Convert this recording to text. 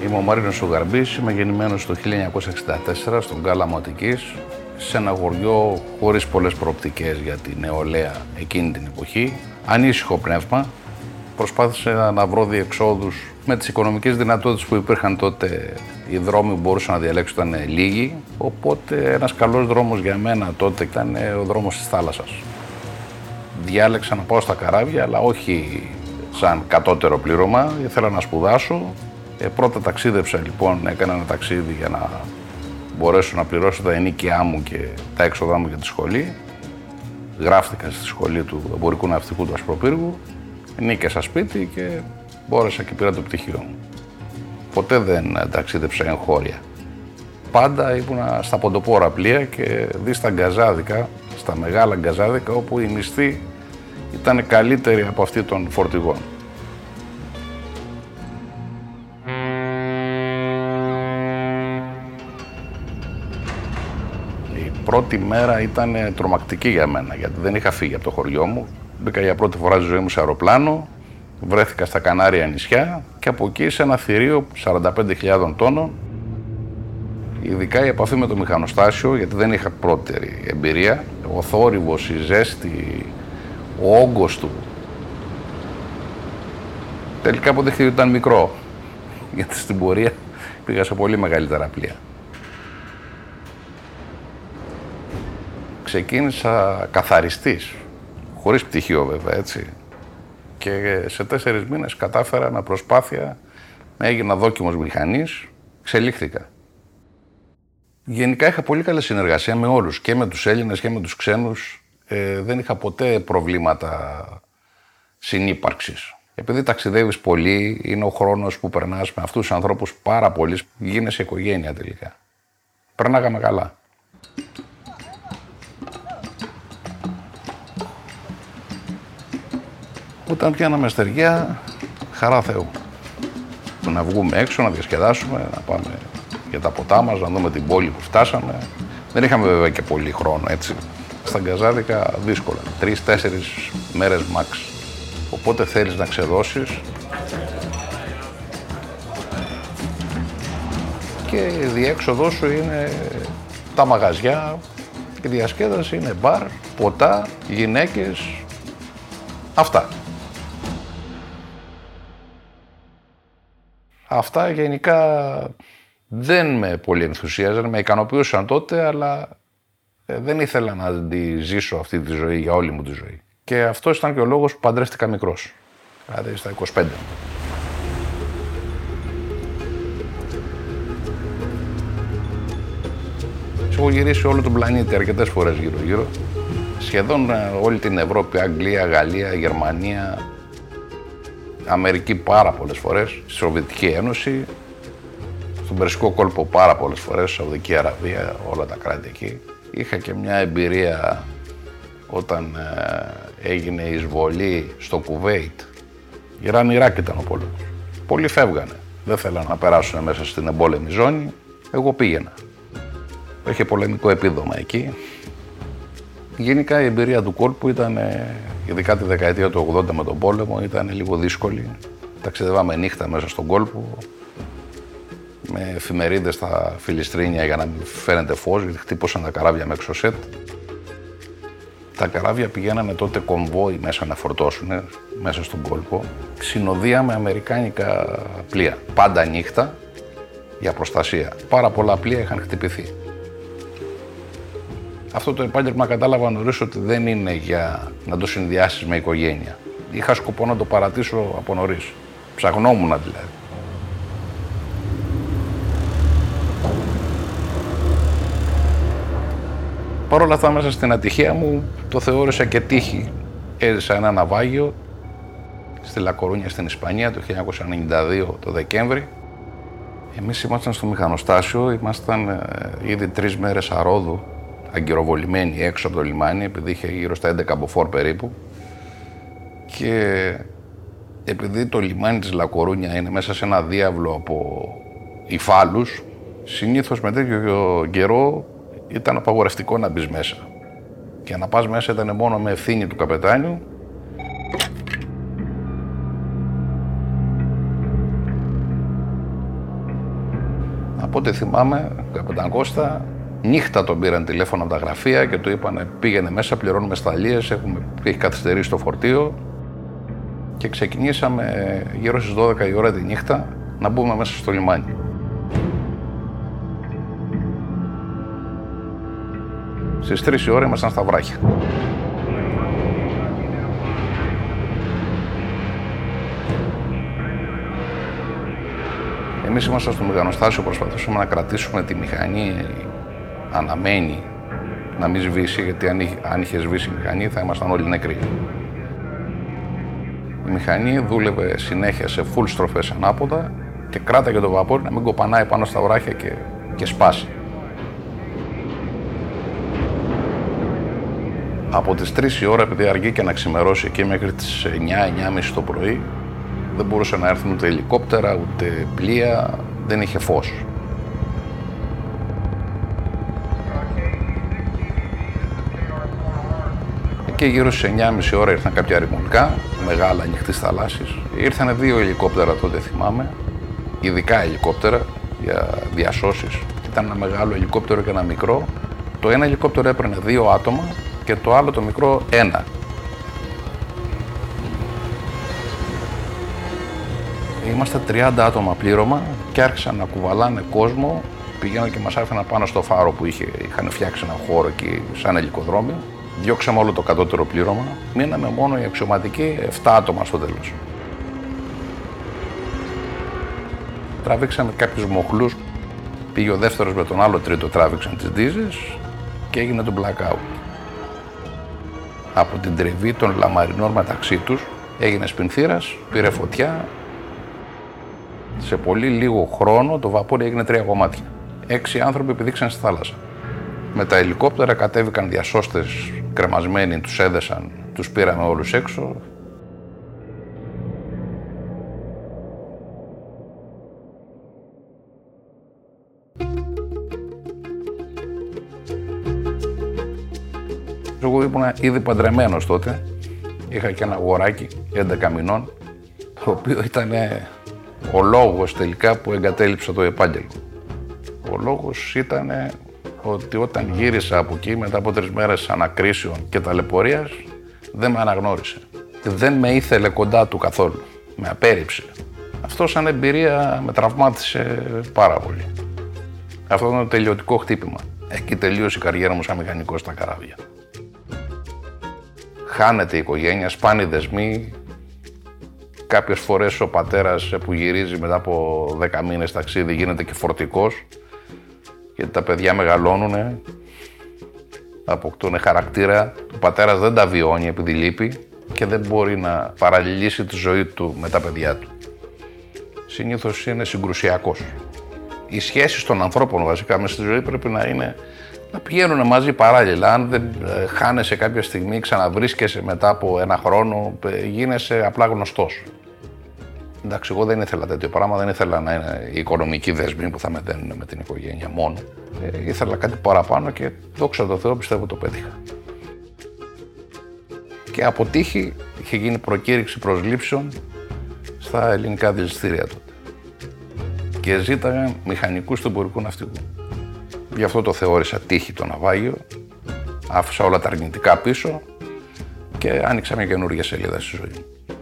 Είμαι ο Μαρίνος ο Γαρμπής, είμαι γεννημένος το 1964 στον Κάλαμο Αττικής, σε ένα χωριό χωρίς πολλές προοπτικές για τη νεολαία εκείνη την εποχή. Ανήσυχο πνεύμα, προσπάθησα να βρω διεξόδους με τις οικονομικές δυνατότητες που υπήρχαν τότε. Οι δρόμοι που μπορούσα να διαλέξω ήταν λίγοι, οπότε ένας καλός δρόμος για μένα τότε ήταν ο δρόμος της θάλασσας. Διάλεξα να πάω στα καράβια, αλλά όχι σαν κατώτερο πλήρωμα, ήθελα να σπουδάσω. Πρώτα ταξίδεψα λοιπόν, έκανα ένα ταξίδι για να μπορέσω να πληρώσω τα ενοίκια μου και τα έξοδά μου για τη σχολή. Γράφτηκα στη σχολή του Εμπορικού Ναυτικού του Ασπροπύργου, νίκησα σπίτι και μπόρεσα και πήρα το πτυχίο μου. Ποτέ δεν ταξίδεψα εγχώρια. Πάντα ήμουνα στα ποντοπόρα πλοία και δει στα γκαζάδικα, στα μεγάλα γκαζάδικα, όπου η μισθή ήταν καλύτερη από αυτή των φορτηγών. Η πρώτη μέρα ήταν τρομακτική για μένα, γιατί δεν είχα φύγει από το χωριό μου. Μπήκα για πρώτη φορά στη ζωή μου σε αεροπλάνο, βρέθηκα στα Κανάρια νησιά και από εκεί σε ένα θηρίο 45.000 τόνων. Ειδικά η επαφή με το μηχανοστάσιο, γιατί δεν είχα πρώτερη εμπειρία, ο θόρυβος, η ζέστη, ο όγκος του. Τελικά αποδείχθηκε ότι ήταν μικρό, γιατί στην πορεία πήγα σε πολύ μεγαλύτερα πλοία. Ξεκίνησα καθαριστής, χωρίς πτυχίο βέβαια, έτσι. Και σε 4 μήνες κατάφερα με προσπάθεια, έγινα δόκιμος μηχανής, εξελίχθηκα. Γενικά είχα πολύ καλή συνεργασία με όλους, και με τους Έλληνες και με τους ξένους. Δεν είχα ποτέ προβλήματα συνύπαρξης. Επειδή ταξιδεύεις πολύ, είναι ο χρόνος που περνάς με αυτούς τους ανθρώπους πάρα πολύ, γίνεσαι οικογένεια τελικά. Περνάγαμε καλά. Όταν πιάναμε στεριά, χαρά Θεού. Να βγούμε έξω, να διασκεδάσουμε, να πάμε για τα ποτά μας, να δούμε την πόλη που φτάσαμε. Δεν είχαμε βέβαια και πολύ χρόνο, έτσι. Στα γκαζάδικα δύσκολα, 3-4 μέρες max. Οπότε θέλεις να ξεδώσεις και η διέξοδό σου είναι τα μαγαζιά, η διασκέδαση είναι μπαρ, ποτά, γυναίκες, αυτά. Αυτά γενικά δεν με πολύ ενθουσίαζαν, με ικανοποιούσαν τότε, αλλά δεν ήθελα να τη ζήσω αυτή τη ζωή για όλη μου τη ζωή. Και αυτό ήταν και ο λόγος που παντρεύτηκα μικρός, δηλαδή στα 25. Έχω γυρίσει όλο τον πλανήτη αρκετές φορές γύρω-γύρω. Σχεδόν όλη την Ευρώπη, Αγγλία, Γαλλία, Γερμανία, Αμερική πάρα πολλές φορές, στη Σοβιετική Ένωση, στον Περσικό κόλπο πάρα πολλές φορές, Σαουδική Αραβία, όλα τα κράτη εκεί. Είχα και μια εμπειρία όταν έγινε η εισβολή στο Κουβέιτ. Ιράν-Ιράκ ήταν ο πόλεμος. Πολλοί φεύγανε. Δεν θέλανε να περάσουν μέσα στην εμπόλεμη ζώνη. Εγώ πήγαινα. Είχε πολεμικό επίδομα εκεί. Γενικά η εμπειρία του κόλπου ήταν, ειδικά τη δεκαετία του 80 με τον πόλεμο, ήταν λίγο δύσκολη. Ταξιδεύαμε νύχτα μέσα στον κόλπο, με εφημερίδες στα φιλιστρίνια για να μην φαίνεται φως, γιατί χτύπωσαν τα καράβια με εξωσέτ. Τα καράβια πηγαίνανε τότε κομβόι μέσα να φορτώσουν μέσα στον κόλπο. Συνοδεία με αμερικάνικα πλοία. Πάντα νύχτα για προστασία. Πάρα πολλά πλοία είχαν χτυπηθεί. Αυτό το επάγγελμα κατάλαβα νωρίς ότι δεν είναι για να το συνδυάσεις με οικογένεια. Είχα σκοπό να το παρατήσω από νωρίς. Ψαχνόμουν δηλαδή. Παρ' όλα αυτά, μέσα στην ατυχία μου το θεώρησα και τύχη. Έζησα ένα ναυάγιο στη Λακορούνια στην Ισπανία το 1992 το Δεκέμβρη. Εμείς ήμασταν στο μηχανοστάσιο, ήμασταν ήδη 3 μέρες αρρώδου, αγκυροβολημένοι έξω από το λιμάνι, επειδή είχε γύρω στα 11 μποφόρ περίπου. Και επειδή το λιμάνι της Λακορούνια είναι μέσα σε ένα διάβλο από υφάλους, συνήθως με τέτοιο καιρό ήταν απαγορευτικό να μπεις μέσα. Και να πας μέσα ήταν μόνο με ευθύνη του καπετάνιου. Οπότε θυμάμαι, καπετάν Κώστα, νύχτα τον πήραν τηλέφωνο από τα γραφεία και του είπαν πήγαινε μέσα, πληρώνουμε σταλίες, έχει καθυστερήσει το φορτίο. Και ξεκινήσαμε γύρω στις 12 η ώρα τη νύχτα να μπούμε μέσα στο λιμάνι. Στις 3 η ώρα ήμασταν στα βράχια. Εμείς ήμασταν στο μηχανοστάσιο, προσπαθούσαμε να κρατήσουμε τη μηχανή αναμένη, να μην σβήσει, γιατί αν είχε σβήσει η μηχανή θα ήμασταν όλοι νεκροί. Η μηχανή δούλευε συνέχεια σε full στροφές ανάποδα και κράταγε το βαπόρι να μην κοπανάει πάνω στα βράχια και σπάσει. Από τις 3 η ώρα, επειδή αργεί και να ξημερώσει και μέχρι τις 9-9.30 το πρωί, δεν μπορούσε να έρθουν ούτε ελικόπτερα, ούτε πλοία, δεν είχε φως. Και γύρω στις 9.30 ώρα ήρθαν κάποια ρημουλκά, μεγάλα ανοιχτής θαλάσσης. Ήρθανε 2 ελικόπτερα τότε θυμάμαι, ειδικά ελικόπτερα για διασώσεις. Ήταν ένα μεγάλο ελικόπτερο και ένα μικρό. Το ένα ελικόπτερο έπαιρνε 2 άτομα και το άλλο το μικρό 1. Είμαστε 30 άτομα πλήρωμα και άρχισαν να κουβαλάνε κόσμο. Πηγαίναν και μας άφηναν πάνω στο φάρο που είχαν φτιάξει ένα χώρο εκεί σαν ελικοδρόμιο. Διώξαμε όλο το κατώτερο πλήρωμα. Μείναμε μόνο οι αξιωματικοί 7 άτομα στο τέλος. Τραβήξαμε κάποιους μοχλούς. Πήγε ο δεύτερος με τον άλλο τρίτο, τράβηξαν τις ντίζες και έγινε το blackout. Από την τριβή των λαμαρινών μεταξύ τους έγινε σπινθήρας, πήρε φωτιά. Σε πολύ λίγο χρόνο το βαπόρι έγινε 3 κομμάτια. 6 άνθρωποι επιδείξαν στη θάλασσα. Με τα ελικόπτερα κατέβηκαν διασώστες κρεμασμένοι, τους έδεσαν, τους πήραμε όλους έξω. Εγώ ήμουν ήδη παντρεμένος τότε. Είχα και ένα αγοράκι 11 μηνών, το οποίο ήταν ο λόγος τελικά που εγκατέλειψα το επάγγελμα. Ο λόγος ήταν ότι όταν γύρισα από εκεί μετά από 3 μέρες ανακρίσεων και ταλαιπωρίας δεν με αναγνώρισε. Δεν με ήθελε κοντά του καθόλου. Με απέρριψε. Αυτό σαν εμπειρία με τραυμάτισε πάρα πολύ. Αυτό ήταν το τελειωτικό χτύπημα. Εκεί τελείωσε η καριέρα μου σαν μηχανικός στα καράβια. Χάνεται η οικογένεια, σπάνει οι δεσμοί. Κάποιες φορές ο πατέρας που γυρίζει μετά από 10 μήνες ταξίδι γίνεται και φορτικός. Γιατί τα παιδιά μεγαλώνουνε, αποκτούν χαρακτήρα. Ο πατέρας δεν τα βιώνει επειδή λείπει και δεν μπορεί να παραλληλήσει τη ζωή του με τα παιδιά του. Συνήθως είναι συγκρουσιακός. Οι σχέσεις των ανθρώπων βασικά μέσα στη ζωή πρέπει να πηγαίνουν μαζί παράλληλα. Αν δεν χάνεσαι κάποια στιγμή, ξαναβρίσκεσαι μετά από 1 χρόνο, γίνεσαι απλά γνωστός. Εντάξει, εγώ δεν ήθελα τέτοιο πράγμα, δεν ήθελα να είναι οι οικονομικοί δεσμοί που θα με δένουν με την οικογένεια μόνο. Ήθελα κάτι παραπάνω και δόξα τω Θεώ πιστεύω το πέτυχα. Και από τύχη είχε γίνει προκήρυξη προσλήψεων στα ελληνικά διαστήρια τότε. Και ζήταγαν μηχανικούς του εμπορικού ναυτικού. Γι' αυτό το θεώρησα τύχη το ναυάγιο. Άφησα όλα τα αρνητικά πίσω και άνοιξα μια καινούργια σελίδα στη ζωή μου.